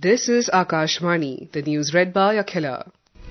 This is Akashvani, the news read by Akhila.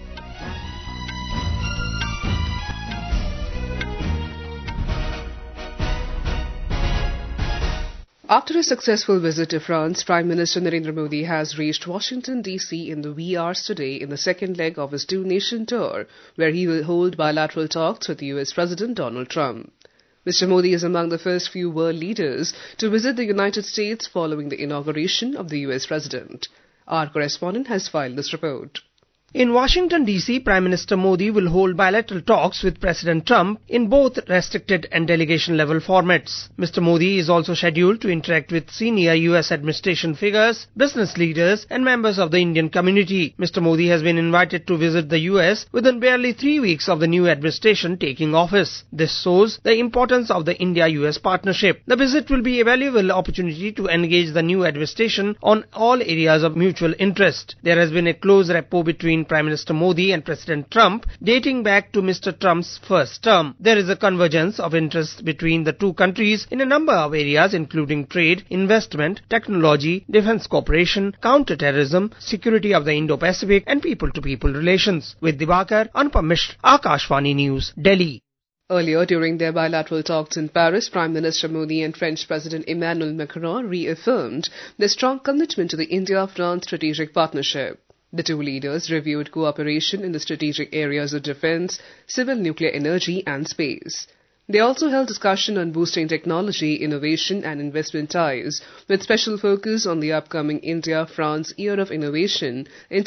After a successful visit to France, Prime Minister Narendra Modi has reached Washington, D.C. in the wee hours today in the second leg of his two-nation tour, where he will hold bilateral talks with U.S. President Donald Trump. Mr. Modi is among the first few world leaders to visit the United States following the inauguration of the U.S. President. Our correspondent has filed this report. In Washington, D.C., Prime Minister Modi will hold bilateral talks with President Trump in both restricted and delegation-level formats. Mr. Modi is also scheduled to interact with senior U.S. administration figures, business leaders and members of the Indian community. Mr. Modi has been invited to visit the U.S. within barely 3 weeks of the new administration taking office. This shows the importance of the India-U.S. partnership. The visit will be a valuable opportunity to engage the new administration on all areas of mutual interest. There has been a close rapport between Prime Minister Modi and President Trump dating back to Mr. Trump's first term. There is a convergence of interest between the two countries in a number of areas including trade, investment, technology, defense cooperation, counter-terrorism, security of the Indo-Pacific and people-to-people relations. With Diwakar, Anupam Mishra, Akashvani News, Delhi. Earlier, during their bilateral talks in Paris, Prime Minister Modi and French President Emmanuel Macron reaffirmed their strong commitment to the India-France strategic partnership. The two leaders reviewed cooperation in the strategic areas of defense, civil nuclear energy and space. They also held discussion on boosting technology, innovation and investment ties, with special focus on the upcoming India-France Year of Innovation in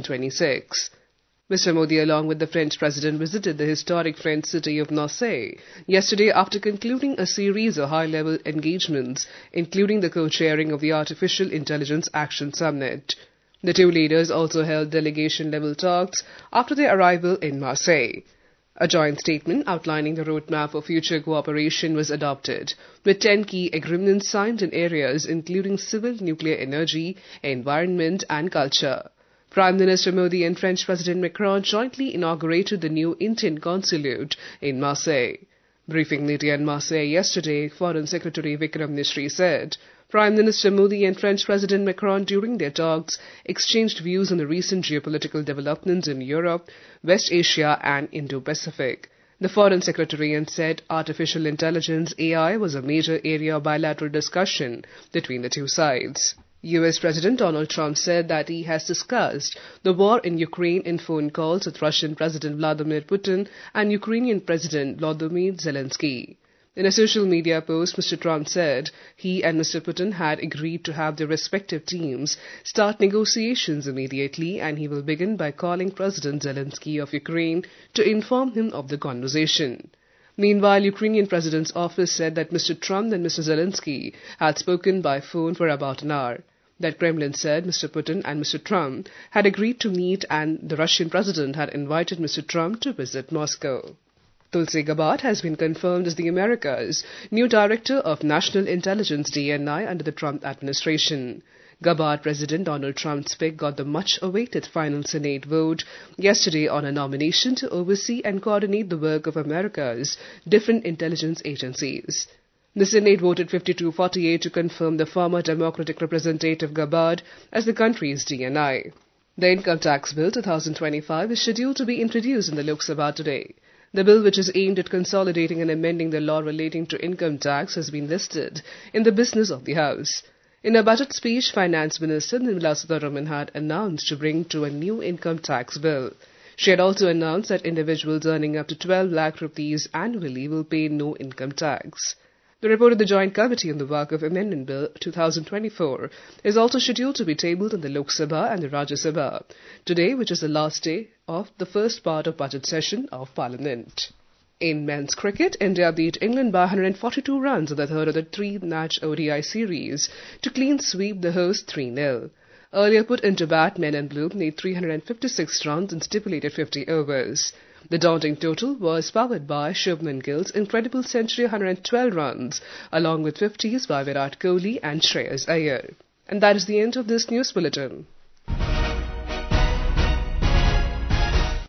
2026. Mr. Modi, along with the French President, visited the historic French city of Marseille yesterday after concluding a series of high-level engagements, including the co-chairing of the Artificial Intelligence Action Summit. The two leaders also held delegation-level talks after their arrival in Marseille. A joint statement outlining the roadmap for future cooperation was adopted, with 10 key agreements signed in areas including civil nuclear energy, environment and culture. Prime Minister Modi and French President Macron jointly inaugurated the new Indian consulate in Marseille. Briefing media in Marseille yesterday, Foreign Secretary Vikram Misri said, Prime Minister Modi and French President Macron during their talks exchanged views on the recent geopolitical developments in Europe, West Asia and Indo-Pacific. The Foreign Secretary said artificial intelligence (AI) was a major area of bilateral discussion between the two sides. U.S. President Donald Trump said that he has discussed the war in Ukraine in phone calls with Russian President Vladimir Putin and Ukrainian President Volodymyr Zelensky. In a social media post, Mr. Trump said he and Mr. Putin had agreed to have their respective teams start negotiations immediately, and he will begin by calling President Zelensky of Ukraine to inform him of the conversation. Meanwhile, Ukrainian President's office said that Mr. Trump and Mr. Zelensky had spoken by phone for about an hour. That Kremlin said Mr. Putin and Mr. Trump had agreed to meet and the Russian President had invited Mr. Trump to visit Moscow. Tulsi Gabbard has been confirmed as the America's new Director of National Intelligence (DNI) under the Trump administration. Gabbard, President Donald Trump's pick, got the much-awaited final Senate vote yesterday on a nomination to oversee and coordinate the work of America's different intelligence agencies. The Senate voted 52-48 to confirm the former Democratic Representative Gabbard as the country's DNI. The Income Tax Bill 2025 is scheduled to be introduced in the Lok Sabha today. The bill, which is aimed at consolidating and amending the law relating to income tax, has been listed in the business of the House. In a budget speech, Finance Minister Nirmala Sitharaman had announced to bring to a new income tax bill. She had also announced that individuals earning up to 12 lakh rupees annually will pay no income tax. The report of the Joint Committee on the Work of Amendment Bill 2024 is also scheduled to be tabled in the Lok Sabha and the Rajya Sabha today, which is the last day of the first part of budget session of Parliament. In men's cricket, India beat England by 142 runs in the third of the three-match ODI series to clean sweep the hosts 3-0. Earlier put into bat, men in blue made 356 runs in stipulated 50 overs. The daunting total was powered by Shubman Gill's incredible century 112 runs, along with 50s by Virat Kohli and Shreyas Iyer. And that is the end of this news bulletin.